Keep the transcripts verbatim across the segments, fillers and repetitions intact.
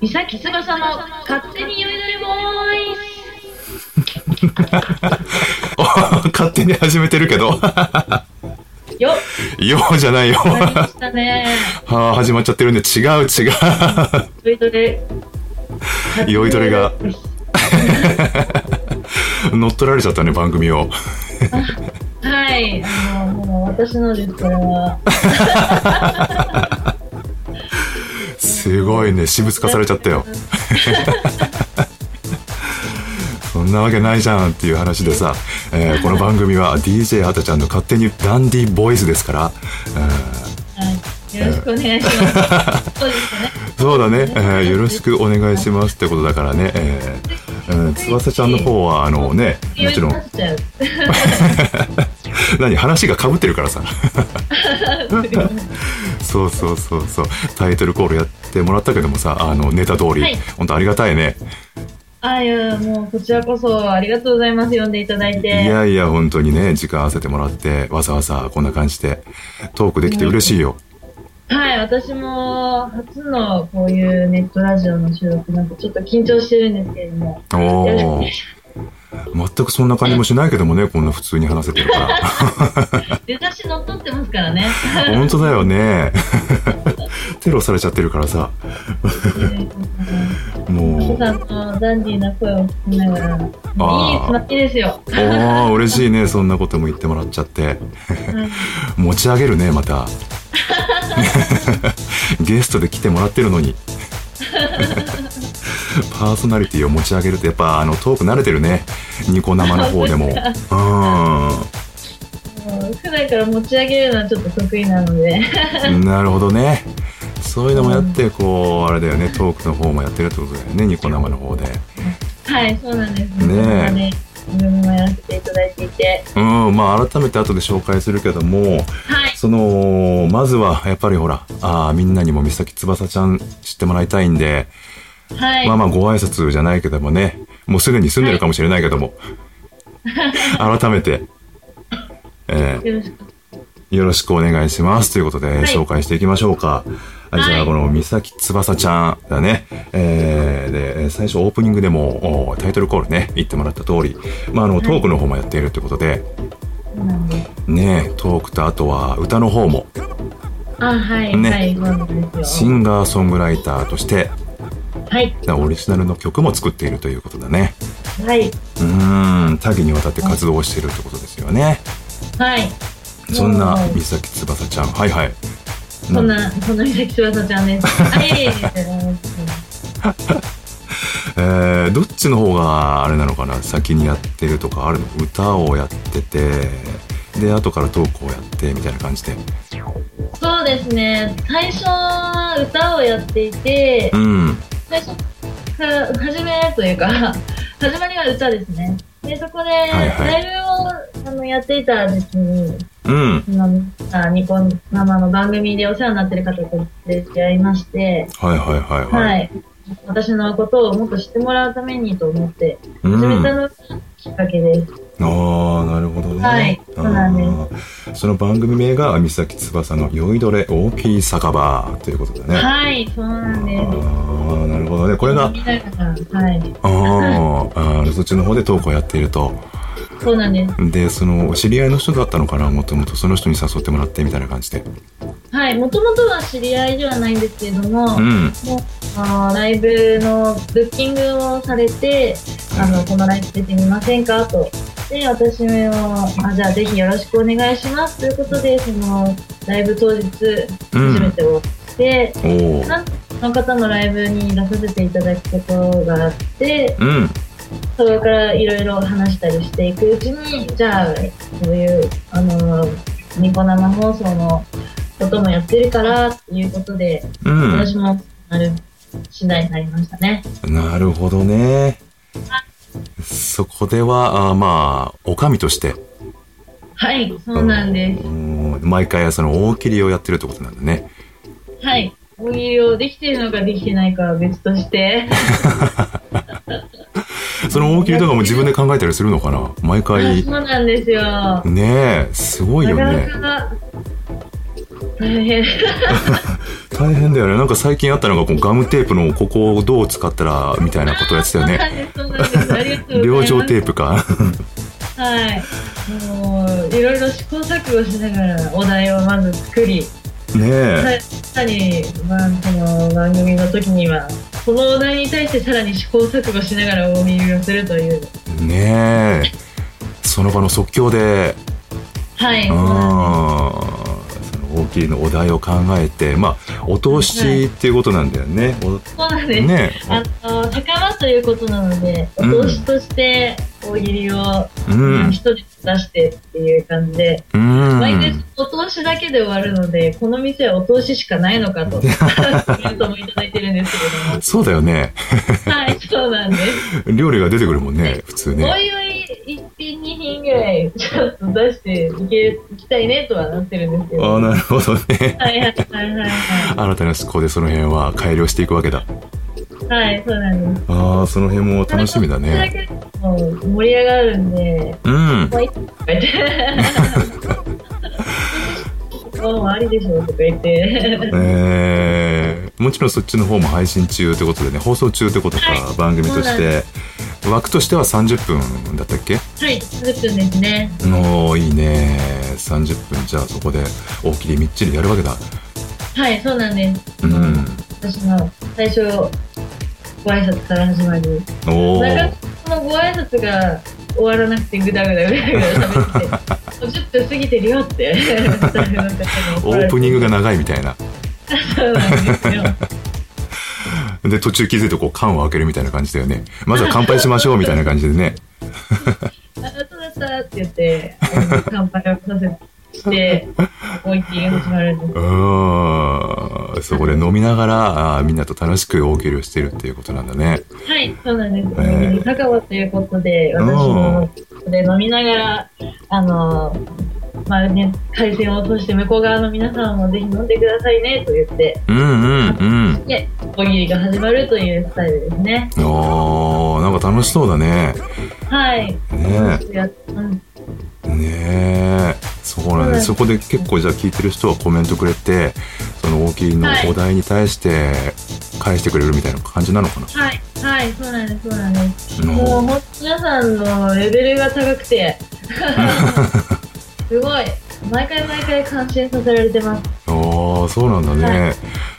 三崎翼の勝手に酔いどれボーイ勝手に始めてるけどよよじゃないよありましたねはあ、始まっちゃってるんで違う違う酔いどれ酔いどれが乗っ取られちゃったね番組をはい、あのもう私のですこれはすごいね私物化されちゃったよそんなわけないじゃんっていう話でさ、えー、この番組は ディージェー はたちゃんの勝手にダンディーボイスですから、 はい、よろしくお願いします、そうですねそうだね、えー、よろしくお願いしますってことだからね、えーうん、翼ちゃんの方はあのねもちろん何話が被ってるからさそうそうそうそうタイトルコールやってもらったけどもさあのネタ通り、はい、本当ありがたいね。 あいやもうこちらこそありがとうございます呼んでいただいて。 いやいや本当にね時間合わせてもらってわざわざこんな感じでトークできて嬉しいよ。 はい私も初のこういうネットラジオの収録なんかちょっと緊張してるんですけれどもおー全くそんな感じもしないけどもねこんな普通に話せてるから出だし乗っ取ってますからね本当だよねテロされちゃってるからさもうさんのダンディーな声を聞きながらいいつまきですよああ嬉しいねそんなことも言ってもらっちゃって持ち上げるねまたゲストで来てもらってるのにパーソナリティを持ち上げるとやっぱあのトーク慣れてるねニコ生の方でもうん普段から持ち上げるのはちょっと得意なのでなるほどねそういうのもやってこうあれだよねトークの方もやってるってことだよねニコ生の方ではいそうなんですね自分もやらせていただいていてうんまあ改めて後で紹介するけども、はい、そのまずはやっぱりほらあみんなにも三崎翼ちゃん知ってもらいたいんで、はい、まあまあご挨拶じゃないけどもねもうすでに住んでるかもしれないけども、はい、改めて、えー、よろしくよろしくお願いしますということで、はい、紹介していきましょうか。はい、じゃあこの三崎翼ちゃんだね、えー、で最初オープニングでもタイトルコールね言ってもらった通り、まあ、あのトークの方もやっているってことで、はい、ねトークとあとは歌の方もあ、はいねはい、そうなんですよシンガーソングライターとして、 はい、 オリジナルの曲も作っているということだね。 はい、 うーん多岐にわたって活動をしているってことですよね。はいそんな三崎翼ちゃんはいはいそんな、そんな三崎翼ちゃんです。あ、いえいえ。 えー、どっちの方があれなのかな先にやってるとかあるの歌をやっててで後からトークをやってみたいな感じでそうですね最初は歌をやっていて、うん、最初から初めというか始まりは歌ですねでそこでライブをあのやっていた時にうん、ニコ生の番組でお世話になってる方と出会いましてはいはいはいはい、はい、 私のことをもっと知ってもらうためにと思って始めたのがきっかけです、 うん、ああなるほどねはいそうなんですその番組名が三崎翼の酔いどれ大きい酒場ということだねはいそうなんですああなるほどねこれがはいああそっちの方でトークをやっているとそうなんです。 で、その知り合いの人だったのかな、もともとその人に誘ってもらってみたいな感じで。 はい、もともとは知り合いではないんですけれども、うん、もうあライブのブッキングをされて、あのこのライブ出てみませんかと。で、私もあじゃあぜひよろしくお願いしますということで、そのライブ当日初めてをして、うん、なんその方のライブに出させていただくことがあって、うんそれからいろいろ話したりしていくうちにじゃあそういうあのニコ生放送のこともやってるからっていうことで、うん、私もなる次第になりましたね。 なるほどね。そこではあまあおかみとしてはいそうなんです。 毎回その大喜利をやってるってことなんだね。 はい大喜利をできているのかできてないかは別としてその大喜利とかも自分で考えたりするのかな毎回。 そうなんですよ。 ねえ、すごいよね。 なかなか大変。 大変だよね。なんか最近あったのがこうガムテープのここをどう使ったらみたいなことをやってたよね。両状テープか。 はい。もういろいろ試行錯誤しながらお題をまず作り、ねえ。さらに、まあ、この番組の時にはこのお題に対してさらに試行錯誤しながら大喜利をするという。 ねえ。その場の即興で。 はい。 大喜利のお題を考えて、まあお通しっていうことなんだよね。はい、 そうなんです。ね、あの高間ということなので、お通しとして大喜利を一人で出してっていう感じで、うん、毎回お通しだけで終わるので、この店はお通ししかないのかとコメントもいただいてるんですけれども。 そうだよね。 はい、そうなんです。 料理が出てくるもんね、普通ね。 おいおい一品二品ぐらいちょっと出していけいきたいねとはなってるんですけど。 ああ、なるほどね。 はいはいはいはい、はい。 新たな思考でその辺は改良していくわけだ。 はい、そうなんです。 ああ、その辺も楽しみだね。 もう盛り上がるんで。 うん。 とか言って。もうありでしょとか言って。 えー、もちろんそっちの方も配信中ってことでね、放送中ってことか、はい、番組として。枠としてはさんじゅっぷんだったっけ？ はい、さんじゅっぷんですね。 おー、いいね。さんじゅっぷん、じゃあそこで大喜利みっちりやるわけだ。 はい、そうなんです。 うん。 私の最初ご挨拶から始まり、おー、なんかそのご挨拶が終わらなくてグダグダグダグダ喋ってもうじゅっぷん過ぎてるよってオープニングが長いみたいな。 そうなんですよ。 で途中気づいてこう缶を開けるみたいな感じだよね。まずは乾杯しましょうみたいな感じでね。 あ、そうだったって言って乾杯をさせて大喜利が始まるんです。 うん、そこで飲みながらあみんなと楽しく大喜利をしてるっていうことなんだね。 はい、そうなんです。えー、高尾ということで私もで飲みながらあのまあね、回線を通して向こう側の皆さんもぜひ飲んでくださいねと言って、 うんうんうん、 で大喜利が始まるというスタイルですね。 おー、なんか楽しそうだね。 はい。 ねえ。ねえ。そうなんです。そこで結構じゃあ聞いてる人はコメントくれて、その大喜利のお題に対して返してくれるみたいな感じなのかな。 はいはい、そうなんですそうなんです。もう本当皆さんのレベルが高くて。すごい毎回毎回感心させられてます。 ああ、そうなんだね、はい、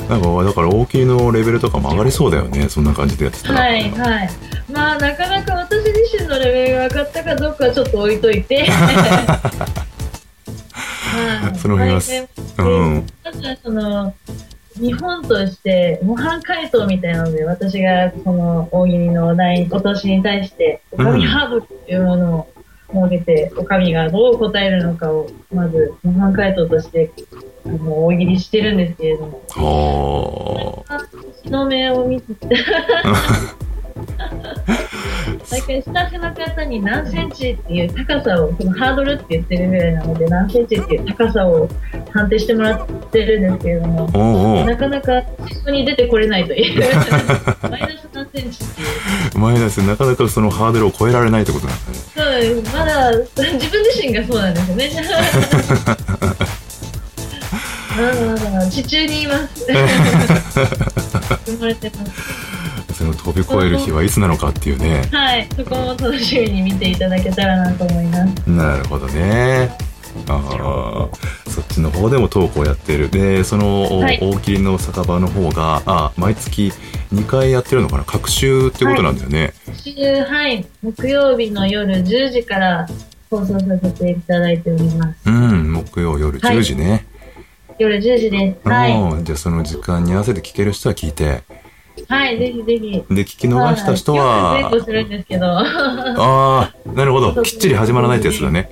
なんかだから大喜利のレベルとかも上がりそうだよね、そんな感じでやってたら。 はいはい。まあなかなか私自身のレベルが上がったかどうかはちょっと置いといてはい、 その辺はうん、 まずはその日本として模範解答みたいなので、私がその大喜利のお題お通しに対しておかみハードっていうものを設けて、おかみがどう答えるのかをまず模範解答としてあの大喜利してるんですけれども、日の目を見て毎回スタッフの方に何センチっていう高さを、そのハードルって言ってるぐらいなので何センチっていう高さを判定してもらってるんですけれども、おうおう、なかなかそこに出てこれないというマイナス何センチっていうマイナス、なかなかそのハードルを超えられないってことなんですね。 そうです。まだ自分自身がそうなんですよねまだまだ地中にいます生まれてます。 その飛び越える日はいつなのかっていうね。 はい、そこも楽しみに見ていただけたらなと思います。 なるほどね。ああ、そっちの方でもトークをやってる。で、その、はい、大喜利の酒場の方があ毎月にかいやってるのかな、隔週ってことなんだよね。 はい、はい、木曜日の夜じゅうじから放送させていただいております。 うん、木曜夜じゅうじね。はい、 夜じゅうじです。はい。 じゃあその時間に合わせて聞ける人は聞いて。 はい、ぜひぜひ。 で、聞き逃した人は、 前後するんですけど。ああ、なるほど。きっちり始まらないってやつだね。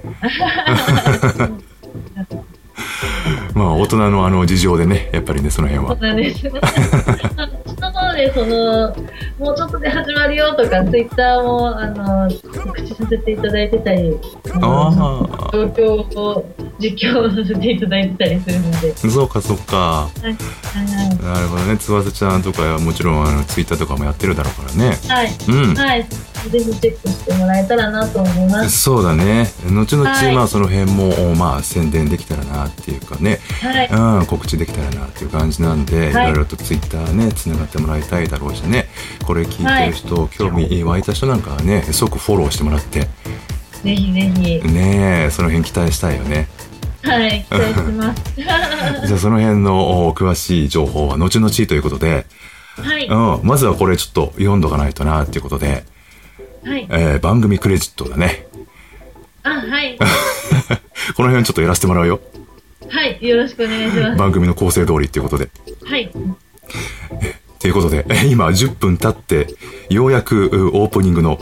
まあ、大人のあの事情でね、やっぱりね、その辺は。 そうなんです。の方で、その、もうちょっとで始まるよとか、ツイッターも、あの、告知させていただいてたり、あ状況を実況させていただいてたりするので。 そうか、そうか。はい。はい、なるほどね。翼ちゃんとか、もちろん、あの、ツイッターとかもやってるだろうからね。 はい。うん。はい。 ぜひチェックしてもらえたらなと思います。 そうだね。後々、はい、まあその辺もまあ宣伝できたらなっていうかね、はい、うん、告知できたらなっていう感じなんで、はい、いろいろとツイッターねつながってもらいたいだろうしね、これ聞いてる人、はい、興味湧いた人なんかはね即フォローしてもらって、ぜひぜひねえその辺期待したいよね。 はい、期待してます。じゃあその辺の詳しい情報は後々ということで、 はい、 うん、まずはこれちょっと読んどかないとなっていうことで、 はい、 えー、番組クレジットだね。 あ、はい。 この辺ちょっとやらせてもらうよ。 はい、よろしくお願いします。 番組の構成通りっていうことで。 はい。 ということで、今じゅっぷん経ってようやくオープニングの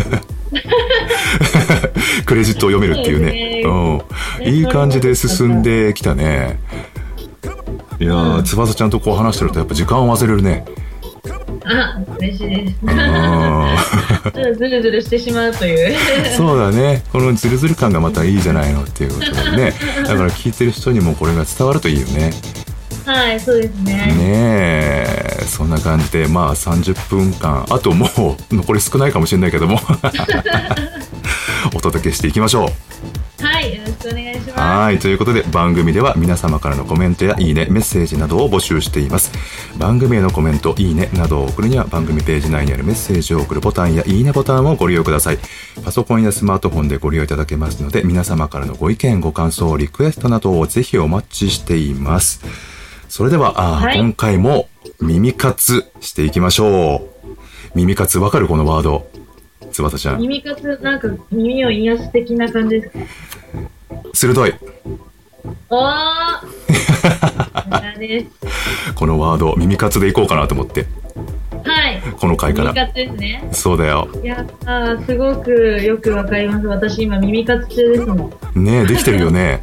クレジットを読めるっていうね。うん、いい感じで進んできたね。いやー、翼ちゃんとこう話してるとやっぱ時間を忘れるね。 あ、嬉しいです。ズルズルしてしまうというそうだね、このズルズル感がまたいいじゃないのっていうことでね。だから聞いてる人にもこれが伝わるといいよね。 はい、そうですね。 ねえ、そんな感じでまあさんじゅっぷんかん、あともう残り少ないかもしれないけどもお届けしていきましょう。 はい、よろしくお願いします。 はい、ということで番組では皆様からのコメントやいいね、メッセージなどを募集しています。番組へのコメント、いいねなどを送るには番組ページ内にあるメッセージを送るボタンやいいねボタンをご利用ください。パソコンやスマートフォンでご利用いただけますので、皆様からのご意見、ご感想、リクエストなどをぜひお待ちしています。それでは、あ、はい、今回も耳活していきましょう。耳活わかるこのワード、翼ちゃん。 耳活、なんか耳を癒す的な感じですか？ 鋭い。 おーこのワード、耳活でいこうかなと思って。 はい。 この回から。 耳活ですね。 そうだよ。 いやー、すごくよくわかります。私今耳活中ですもん。 ねえ、できてるよね。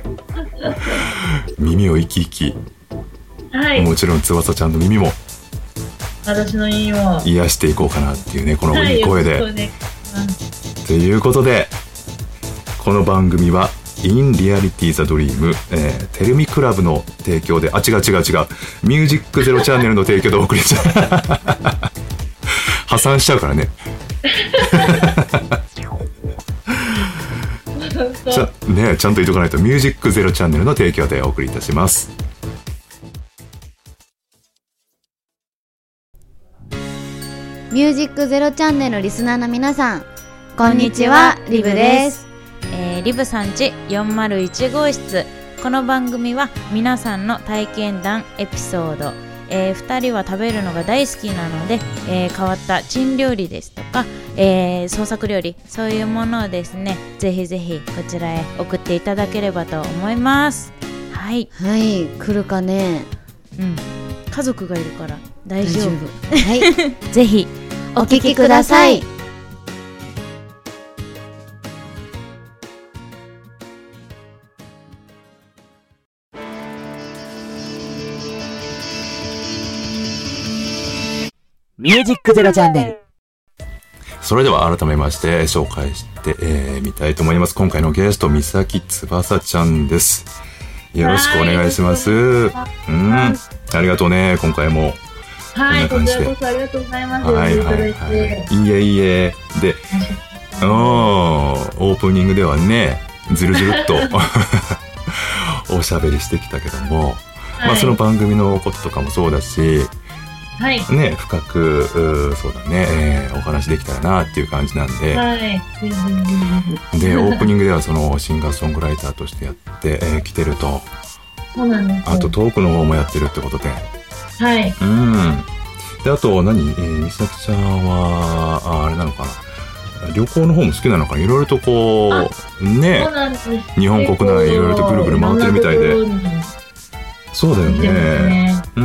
耳を生き生き。 はい。 もちろん翼ちゃんの耳も。 私の耳も。 癒していこうかなっていうね、このいい声で。 はい、ね、 ということで、この番組は In Reality the Dream、えー、テルミクラブの提供で、あ、違う違う違う、ミュージックゼロチャンネルの提供でお送りしちゃう破産しちゃうからねちゃ, ねちゃんと言っとかないと。ミュージックゼロチャンネルの提供でお送りいたします。 ミュージックゼロチャンネルリスナーの皆さん、こんにちは、リブです。 えー、リブさんちよんまるいち号室。この番組は皆さんの体験談、エピソード、えー、ふたりは食べるのが大好きなので、えー、変わった珍料理ですとか、えー、創作料理、そういうものをですね、ぜひぜひこちらへ送っていただければと思います。はいはい、来るかね。 うん、家族がいるから大丈夫。 大丈夫はい、 ぜひお聞きください。 ミュージックゼロチャンネル。 それでは改めまして紹介してみ、えー、たいと思います。今回のゲスト、三崎翼ちゃんです。よろしくお願いします。うん、ありがとうね、今回も。 はい、こちらこそありがとうございます。 はいはいはい。いえいえ。で、オープニングではね、ずるずるっとおしゃべりしてきたけども、はい、まあその番組のこととかもそうだし、 はい、 ね、深くそうだね、えー、お話できたらなっていう感じなんで、 はい、 でオープニングではそのシンガーソングライターとしてやってき、えー、てると、 そうなんです。 あとトークの方もやってるってことで、 はい、 うん。であと何、えー、美咲ちゃんは あ, あれなのかな、旅行の方も好きなのかな、いろいろとこうね、日本国内いろいろとぐるぐる回ってるみたいで、そうだよね、ね、うん。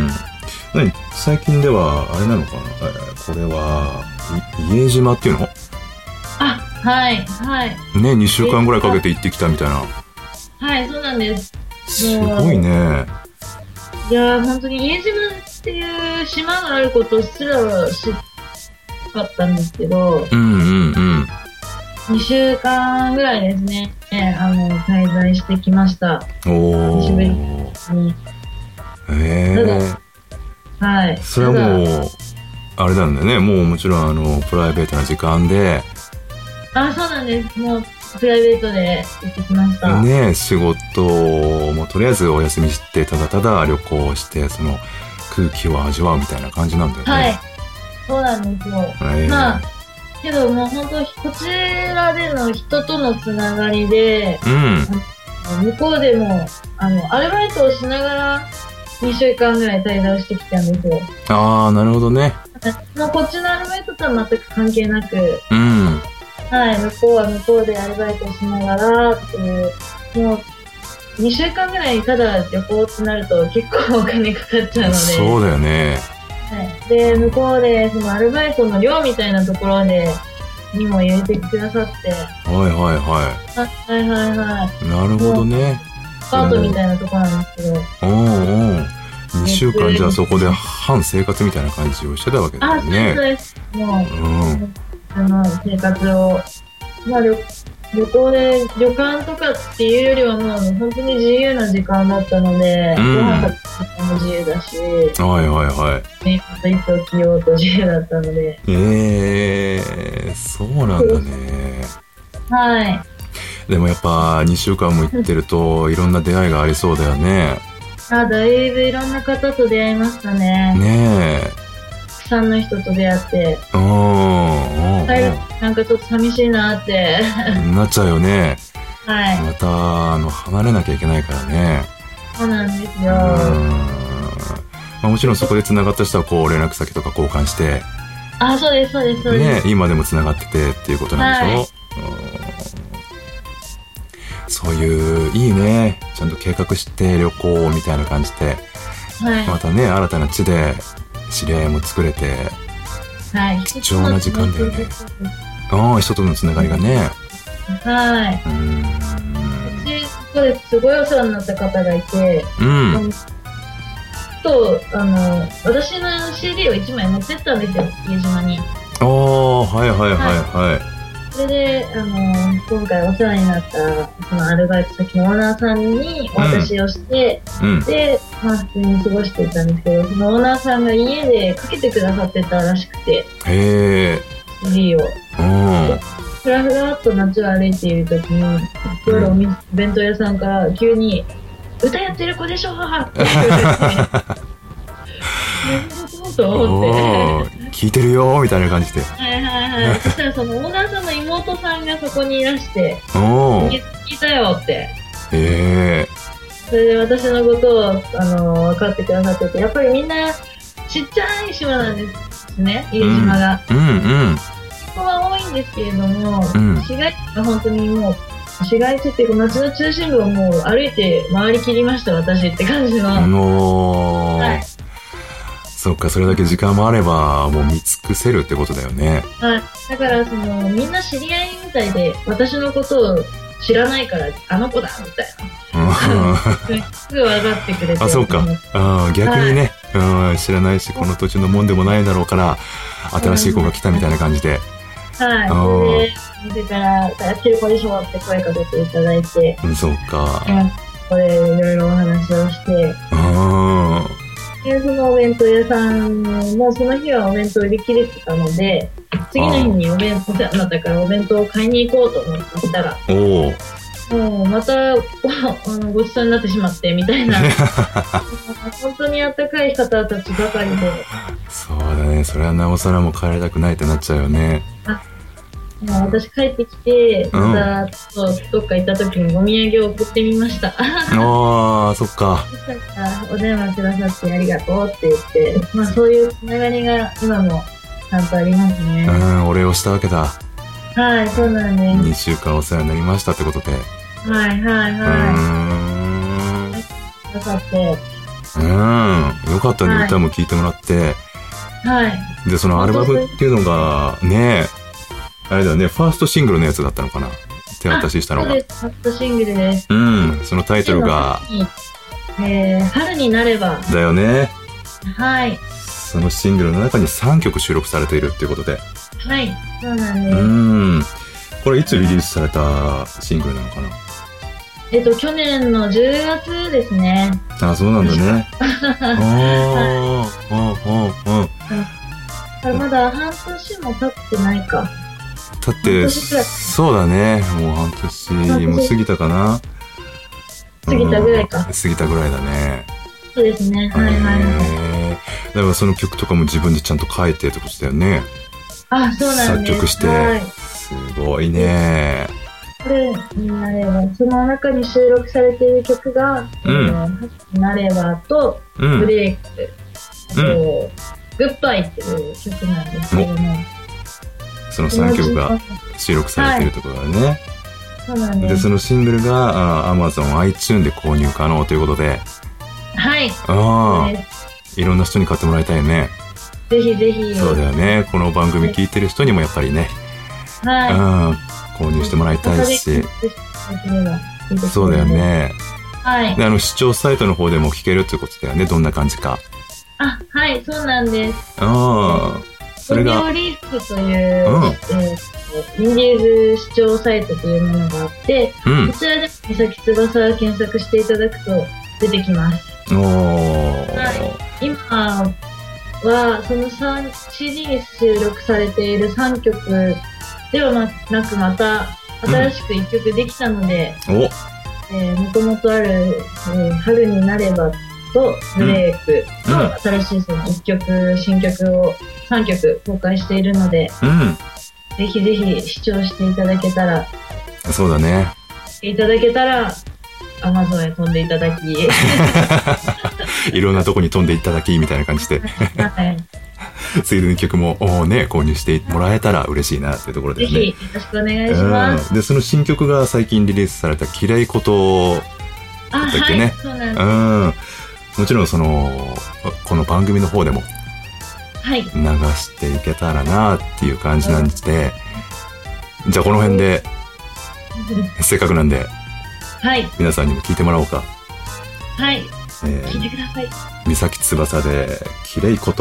何最近ではあれなのかな、これは家島っていうの？ あ、はいはいね、にしゅうかんぐらいかけて行ってきたみたいな。 はい、そうなんです。 すごいね。 いやー、本当に家島っていう島があることすら知らなかったんですけど、 うんうんうん、 にしゅうかんぐらいですね、えー、あの滞在してきました。 おー、 久しぶりに。 へー、 はい。 それはもうあれなんだよね、もうもちろんあのプライベートな時間で。 あ、そうなんです。もうプライベートで行ってきました。 ね、仕事もとりあえずお休みして、ただただ旅行して、その空気を味わうみたいな感じなんだよね。 はい。そうなんですよ。えー、まあ、けどもう本当こちらでの人とのつながりで、うん、向こうでも、あの、アルバイトをしながらにしゅうかんぐらい滞在してきたんですよ。 ああ、なるほどね。 まあ、こっちのアルバイトとは全く関係なく、 うん。 はい、向こうは向こうでアルバイトをしながらっていう、もうにしゅうかんぐらいただ旅行ってなると結構お金かかっちゃうので。 そうだよね。 はい、で、向こうでそのアルバイトの寮みたいなところでにも入れてくださって。 はいはいはい。 はいはいはい。 なるほどね。 アパートみたいなところなんですけど。 おうおう。にしゅうかんじゃあそこで半生活みたいな感じをしてたわけだよね。 あ、そうです。もう、うん、あの生活を、まあ旅、旅行で旅館とかっていうよりはもう本当に自由な時間だったので、うん、ご飯食べる時間も自由だし、 はいはいはい。 メイクといつを着ようと自由だったので。 ええー、そうなんだね。 はい。 でもやっぱにしゅうかんも行ってるといろんな出会いがありそうだよね。 あ、だいぶいろんな方と出会いましたね。 ねえ。 たくさんの人と出会って。 うん。 なんかちょっと寂しいなって。 なっちゃうよね。 はい。 また、あの、離れなきゃいけないからね。 そうなんですよ。うん。 まあ、もちろんそこで繋がった人はこう連絡先とか交換して。 あ、そうです、そうです、そうです。 ね、今でも繋がっててっていうことなんでしょ、はい、そういう、いいね。ちゃんと計画して旅行みたいな感じで、はい、またね、新たな地で知り合いも作れて、はい、貴重な時間だよね。ああ、人とのつながりがね。 はい。うん。うち、ここですごいお世話になった方がいて、うん。と、あの、私の シーディー をいちまい持ってったんですよ、家島に。 ああ、はいはいはいはい。 それで、あの、今回お世話になった、そのアルバイト先のオーナーさんにお渡しをして、うん、で、まあ普通に過ごしていたんですけど、そのオーナーさんが家でかけてくださってたらしくて、 へー。シーディー を。ふらふらっと街を歩いているときに、夜お弁当屋さんから急に、歌やってる子でしょって言われて、と思って聞いてるよみたいな感じで、 はいはいはい。そしたらそのオーナーさんの妹さんがそこにいらして、聞いたよって。へえ。 それで私のことをあの分かってくださってて、やっぱりみんなちっちゃい島なんですね、家島が。 うんうんうん。 人は多いんですけれども、うん、市街地が本当にもう市街地っていうか街の中心部をもう歩いて回りきりました、私って感じの。 のー。はい。そっか、それだけ時間もあればもう見尽くせるってことだよね。 はい。だからそのみんな知り合いみたいで、私のことを知らないからあの子だみたいな。すぐ分かってくれて。 あ、そうか。あ、逆にね、はい、うん、知らないしこの土地のもんでもないだろうから新しい子が来たみたいな感じで。 はい。それで店からやってる子でしょって声かけていただいて。 うん、そうか。 これいろいろお話をして。ああ。で、そのお弁当屋さんもその日はお弁当売り切れてたので、次の日にお弁当屋さんだったからお弁当を買いに行こうと思って行ったら、おもうまたあのごちそうになってしまってみたいな本当にあったかい方たちばかりで。 そうだね、それはなおさらもう帰りたくないってなっちゃうよね。あ、 もう私帰ってきてまたちょっとどっか行った時にお土産を送ってみました。 ああ、そっか。 お電話くださってありがとうって言って、まあそういうつながりが今もちゃんとありますね。 うん、お礼をしたわけだ。 はい、そうなんです。 にしゅうかんお世話になりましたってことで。 はいはいはい。うーん。くださって。 うん、よかったね、はい、歌も聴いてもらって。 はい。 で、そのアルバムっていうのがね、あれだよね、ファーストシングルのやつだったのかな、手渡ししたのが。 そうです、ファーストシングルです。 うん、そのタイトルが、 えー、春になれば。 だよね。 はい。 そのシングルの中にさんきょく収録されているっていうことで。 はい、そうなんです。うん。 これいつリリースされたシングルなのかな。 えっと、去年のじゅうがつですね。 あ、そうなんだね。ああ、ああ、ああ。 まだ半年も経ってないか。 経って、そうだね。もう半年も過ぎたかな。 過ぎたぐらいか。うん、 過ぎたぐらいだね。 そうですね。はいはい。 だからその曲とかも自分でちゃんと書いてってことだよね。 あ、そうなんです。 作曲して。はい、すごいね。 これになれば、その中に収録されている曲が、うん、なればと、ブレイク、うん、あと、うん、グッバイっていう曲なんですけども。 そのさんきょくが収録されているところだね。はい、 そうなんです。 で、そのシングルが Amazon、iTunes で購入可能ということで。 はい。 ああ。いろんな人に買ってもらいたいね。 ぜひぜひ。 そうだよね。この番組聞いてる人にもやっぱりね。 はい。うん。 購入してもらいたいし。そうだよね。 はい。 で、あの、視聴サイトの方でも聞けるってことだよね。どんな感じか。 あ、はい、そうなんです。 ああ。それが。 オーディオリーフという、うん、えー、インディーズ視聴サイトというものがあって、うん、こちらで三崎翼を検索していただくと出てきます。 おー。 はい、今は、その シーディー に収録されているさんきょくではなく、また新しくいっきょくできたので、うん、えー、もともとある、えー、春になればとブレイクと、うん、新しいそのいっきょく、新曲をさんきょく公開しているので、うん、ぜひぜひ視聴していただけたら、 そうだね。 いただけたら、Amazon へ飛んでいただき、 いろんなとこに飛んでいただきみたいな感じで、はい、ついでに曲もね購入してもらえたら嬉しいなっていうところですね。 ぜひよろしくお願いします。 うん、でその新曲が最近リリースされたきれいことだったっけね。 はい、そうなんです。 うん、もちろんそのこの番組の方でも流していけたらなっていう感じなんで、はい、じゃあこの辺でせっかくなんで、 はい、 皆さんにも聞いてもらおうか。 はい、えー、聞いてください。 三崎翼できれいこと。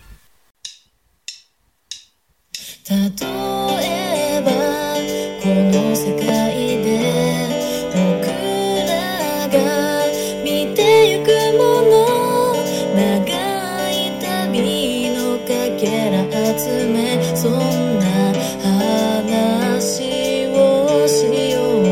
例えばこの世界で僕らが見てゆくもの、長い旅のかけら集め、そんな話をしよう。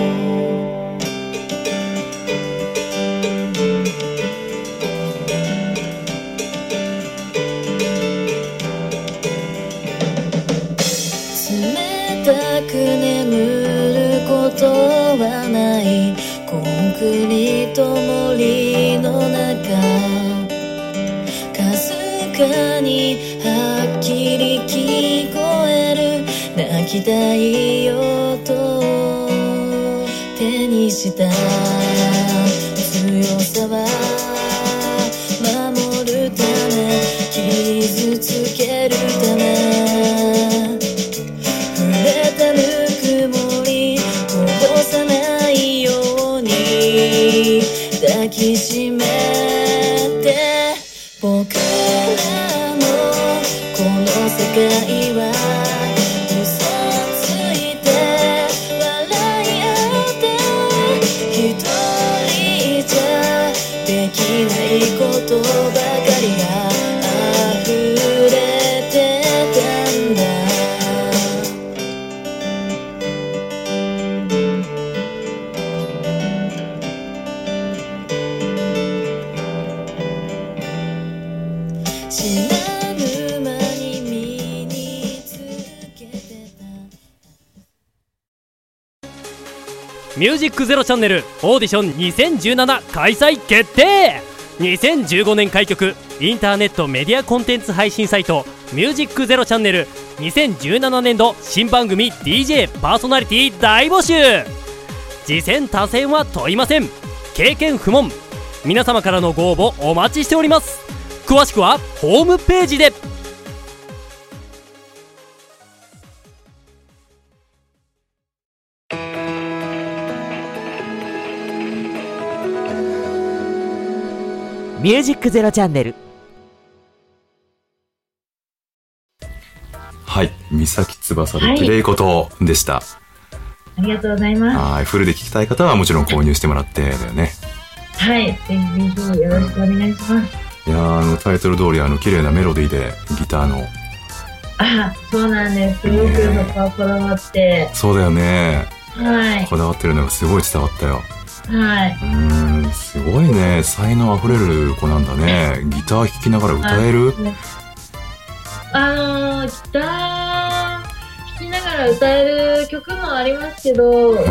眠ることはない、コンクリート森の中、かすかにはっきり聞こえる泣きたい音、手にした強さは守るため、傷つけるため、ぬくもりこぼさないように抱きしめて、僕らのこの世界は嘘ついて笑い合って一人じゃできないことばかりが溢れてたんだ。 ミュージックゼロチャンネルオーディションにせんじゅうなな開催決定。にせんじゅうごねん開局インターネットメディアコンテンツ配信サイトミュージックゼロチャンネルにせんじゅうななねんど新番組 ディージェー パーソナリティ大募集。次戦他戦は問いません。経験不問。皆様からのご応募お待ちしております。詳しくはホームページで。 ミュージックゼロチャンネル。 はい、三崎翼できれいことでした、はい、 ありがとうございます。 はい、フルで聞きたい方はもちろん購入してもらってだよね。 はい、ぜひぜひよろしくお願いします。 いやあのタイトル通りあの綺麗なメロディーでギターの。 あ、そうなんです。すごくそこはこだわって。 そうだよね。 はい。 こだわってるのがすごい伝わったよ。 はい。 うーん、すごいね。才能あふれる子なんだね。ギター弾きながら歌える？ あのー、ギター弾きながら歌える曲もありますけど、うん、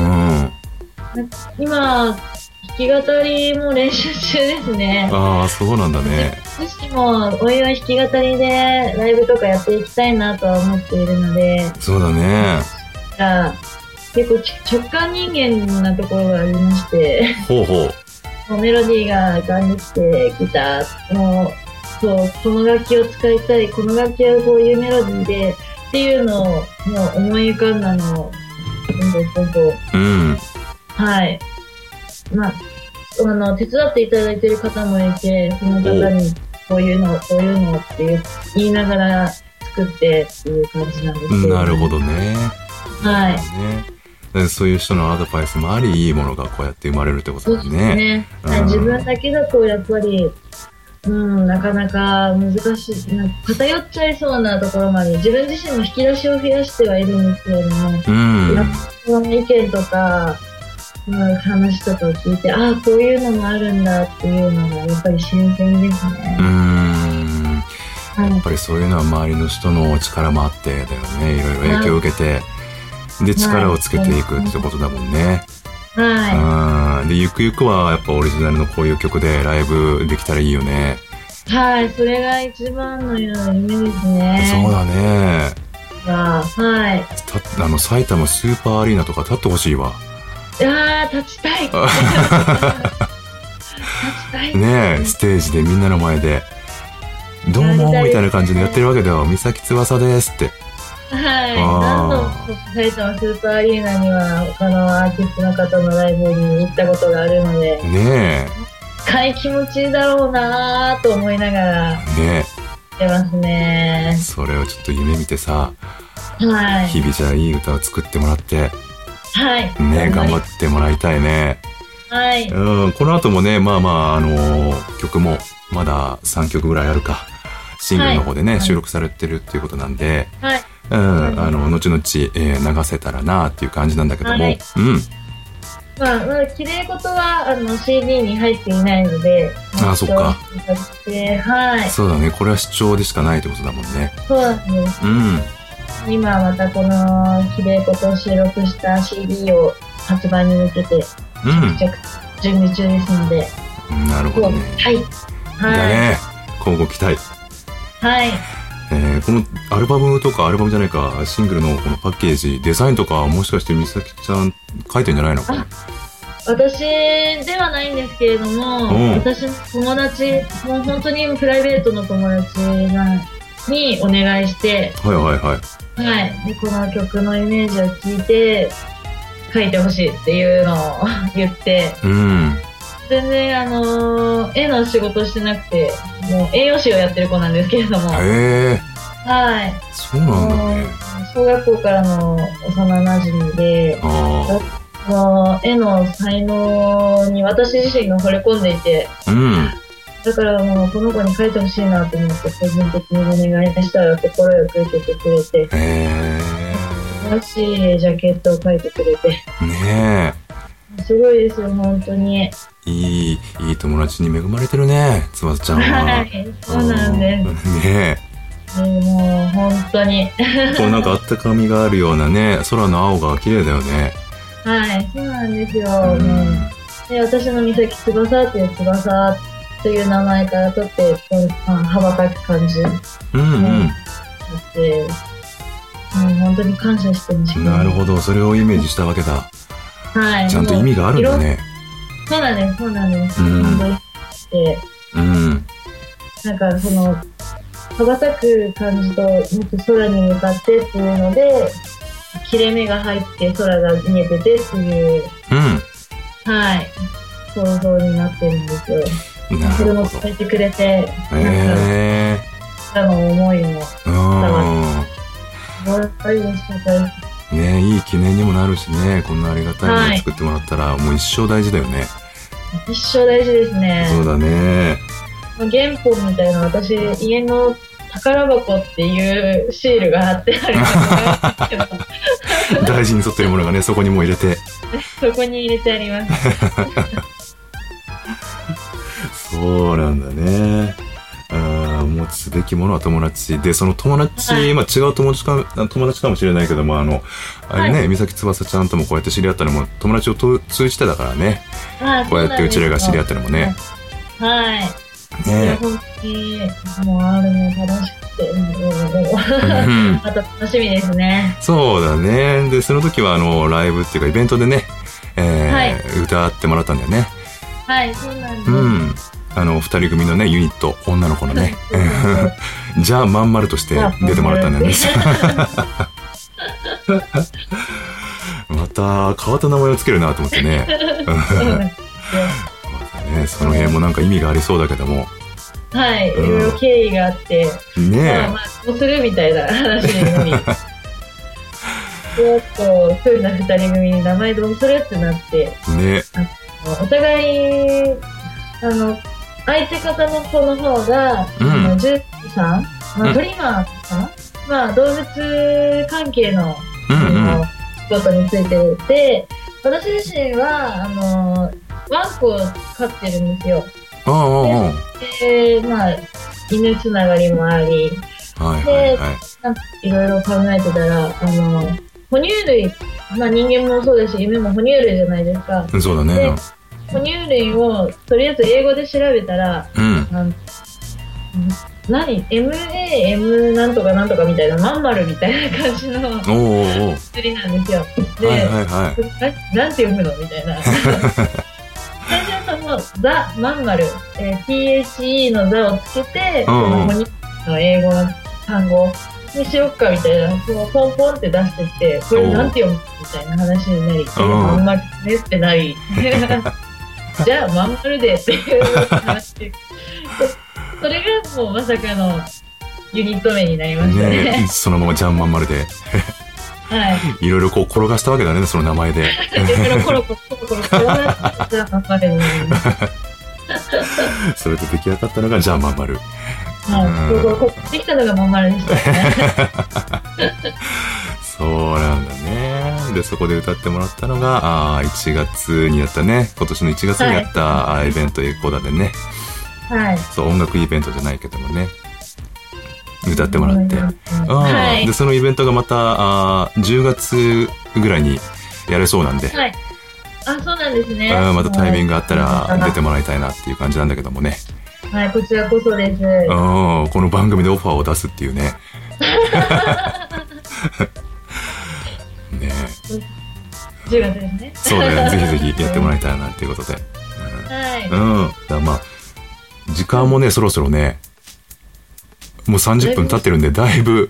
今、弾き語りも練習中ですね。 ああ、そうなんだね。 私もおいおい弾き語りでライブとかやっていきたいなとは思っているので。 そうだね。 結構直感人間なところがありまして。 ほうほう。もうメロディーが浮かんできて、ギターもそう、この楽器を使いたい、この楽器はこういうメロディーでっていうのをもう思い浮かんだのをどんどんどんどん、うん、はい、まあ、あの手伝っていただいている方もいて、その方にこういうのこういうのって言いながら作ってっていう感じなんですけど、ね、 なるほどね。 はい。 ね、そういう人のアドバイスもあり、いいものがこうやって生まれるってことだね。そうですね。 うん、自分だけだとやっぱりうん、なかなか難しい、なんか偏っちゃいそうなところまで、自分自身も引き出しを増やしてはいるんですけれども、うん、やっぱその意見とか、話とかを聞いて、ああ、こういうのもあるんだっていうのが、やっぱり新鮮ですね。 うーん、はい、やっぱりそういうのは周りの人の力もあってだよね。いろいろ影響を受けて、で、力をつけていくってことだもんね。はい。で、ゆくゆくはやっぱオリジナルのこういう曲でライブできたらいいよね。 はい、それが一番の夢ですね。 そうだね。 あ、はい。 たあの埼玉スーパーアリーナとか立ってほしいわ。 いやー、立ちたい。立ちたい。 ねえ、ステージでみんなの前でどうもみたいな感じでやってるわけだよ。三崎翼ですって。 はい。何度も埼玉スーパーアリーナには他のアーティストの方のライブに行ったことがあるので、 ねえ、 深い気持ちいいだろうなと思いながらね出ますね。 それをちょっと夢見てさ、 はい、 日々じゃあいい歌を作ってもらって、 はい、 ね、頑張ってもらいたいね。 はい。 うん、この後もね、まあまああのー、曲もまださんきょくぐらいあるか、シングルの方でね、はい、収録されてるっていうことなんで。はい。うん、あの後々、えー、流せたらなっていう感じなんだけども、はい、うん。 まあ、まだ綺麗事はあの シーディー に入っていないので、 ああ、そっか。 はい。 そうだね、これは視聴でしかないってことだもんね。 そうなんです。うん。今またこの綺麗事を収録した シーディー を発売に向けて、うん、準備中ですので。 なるほどね。 はい。はい。 だね、今後期待。 はい。 えー、このアルバムとかアルバムじゃないかシングルのこのパッケージデザインとかもしかして美咲ちゃん書いてんじゃないの？ 私ではないんですけれども、私の友達、もう本当にプライベートの友達にお願いして、 はいはいはい、 はい、でこの曲のイメージを聞いて書いてほしいっていうのを言って、うん、全然あのー、絵の仕事してなくて、もう栄養士をやってる子なんですけれども。 へー。 はい。 そうなんだね。 小学校からの幼馴染で、あの絵の才能に私自身が惚れ込んでいて、うん、だからもうこの子に描いてほしいなと思って個人的にお願いしたら快く受けてくれて、 へー。素晴らしいジャケットを描いてくれて。 ねえ。すごいですよ、本当に。 いい、いい友達に恵まれてるね、翼ちゃんは。 はい、そうなんです。 ねえ。もう、本当に。 こうなんかあったかみがあるようなね、空の青が綺麗だよね。 はい、そうなんですよ。うん、で私の美咲翼っていう翼という名前から取って、羽ばたく感じ。うんうん。あって、もう本当に感謝してほしい。 なるほど、それをイメージしたわけだ。 はい。 ちゃんと意味があるんだね。 そうなんです、そうなんです。うん。本当にで、うん。なんかその、羽ばたく感じと、もっと空に向かってっていうので、切れ目が入って空が見えててっていう、うん。はい。想像になってるんですよ。 なるほど。 それも伝えてくれて、 へー。の思いも伝わって、すごい嬉しかったです。 ね、いい記念にもなるしね、こんなありがたいものを作ってもらったら、はい、もう一生大事だよね。 一生大事ですね。 そうだね。 原本みたいな、私家の宝箱っていうシールが貼ってあるのが大事に沿ってるものがね、そこにもう入れてそこに入れてありますそうなんだね。あ、持つべきものは友達で、その友達、はい、まあ違う友達か友達かもしれないけども、あのあれね、はい、美咲翼ちゃんともこうやって知り合ったのも友達を通じてだからね。こうやってうちらが知り合ったのもね。 はい。ね、本当にもうあれも楽しくて、もうまた楽しみですね。 そうだね。でその時はあのライブっていうかイベントでね、えーはい、歌ってもらったんだよね。 はい、そうなんです。 うん。あの二人組のねユニット、女の子のねじゃあまん丸として出てもらったんだよねまた変わった名前をつけるなと思ってねね、その辺もなんか意味がありそうだけども、 はい、いろいろ経緯があってねえ、 まあまあどうするみたいな話になりちょっと組んだ二人組に名前どうするってなってね、 お互いあの相手方の子の方が、うん、あの獣医さん、まあ、トリマーさん、うん、まあ動物関係の仕事についてて、私自身はあのワンコを飼ってるんですよ。で、でまあ犬つながりもあり、 はいはいはい、 でなんかいろいろ考えてたら、あの哺乳類、まあ人間もそうだし犬も哺乳類じゃないですか。 そうだね。 哺乳類をとりあえず英語で調べたら、うん、あの何 エムエーエム なんとかなんとかみたいなまん丸みたいな感じの薬なんですよ。で、はいはいはい、な, なんて読むのみたいな最初はそのザ・まん丸、えー、ティーエイチイー のザをつけて、その哺乳類の英語の単語にしよっかみたいな、そのポンポンって出してって、これなんて読むみたいな話になり、まん丸ねってなりじゃあまん丸でっていう話で、それがもうまさかのユニット名になりましたね。ね、 そのままじゃんまん丸で、 はい、 いろいろこう転がしたわけだね、その名前で。 いろいろコロコロコロコロ転がしてじゃあまん丸になりました。 それで出来上がったのがじゃあまん丸。 はい、ここできたのがまん丸でしたね。 そうなんだね。でそこで歌ってもらったのがあいちがつにやったね、今年のいちがつにやった、はい、イベントエコーダでね、 はい、 そう音楽イベントじゃないけどもね歌ってもらって、 はい、 でそのイベントがまたあじゅうがつぐらいにやれそうなんで、 はい、あそうなんですね。 あまたタイミングがあったら出てもらいたいなっていう感じなんだけどもね。 はい、こちらこそです。 あこの番組でオファーを出すっていうねねじゅうがつですね。 そうだよ、ぜひぜひやってもらいたいなっていうことで、 うん、はい、 うん、だまあ時間もねそろそろねもうさんじゅっぷん経ってるんでだいぶ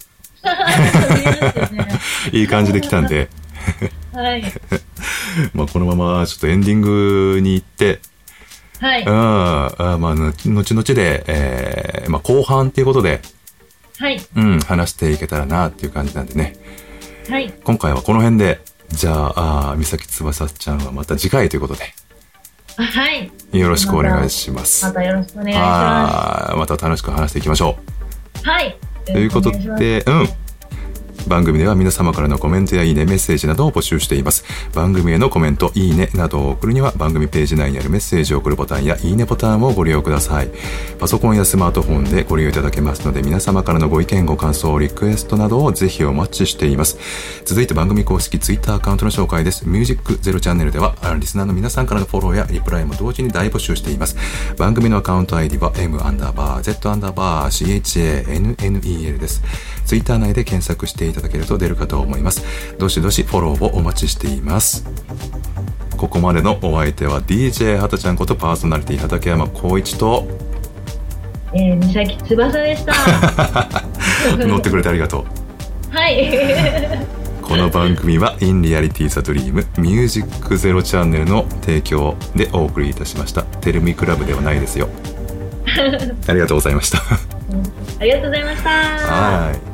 いい感じで来たんではいまあこのままちょっとエンディングに行って、 はい、 ああまあ後々で、えーまあ、後半っていうことで、 はいうん、話していけたらなっていう感じなんでね、 はい、 今回はこの辺でじゃあ、あ美咲翼ちゃんはまた次回ということで、 はい、 よろしくお願いします。 またよろしくお願いします。 あまた楽しく話していきましょう。はい。 ということで、うん。番組では皆様からのコメントやいいね、メッセージなどを募集しています。番組へのコメント、いいねなどを送るには番組ページ内にあるメッセージを送るボタンやいいねボタンをご利用ください。パソコンやスマートフォンでご利用いただけますので、皆様からのご意見、ご感想、リクエストなどをぜひお待ちしています。続いて番組公式ツイッターアカウントの紹介です。ミュージックゼロチャンネルではリスナーの皆さんからのフォローやリプライも同時に大募集しています。番組のアカウント アイディ は M アンダーバー Z アンダーバー シーエイチエーエヌエヌイーエル です。ツイッター内で検索していただけると出るかと思います。どしどしフォローをお待ちしています。ここまでのお相手は ディージェー はたちゃんことパーソナリティ畠山浩一と、 えー、美咲翼でした乗ってくれてありがとう。はいこの番組は In Reality the Dream ミュージックゼロチャンネルの提供でお送りいたしました。テルミクラブではないですよありがとうございましたありがとうございました。 はい。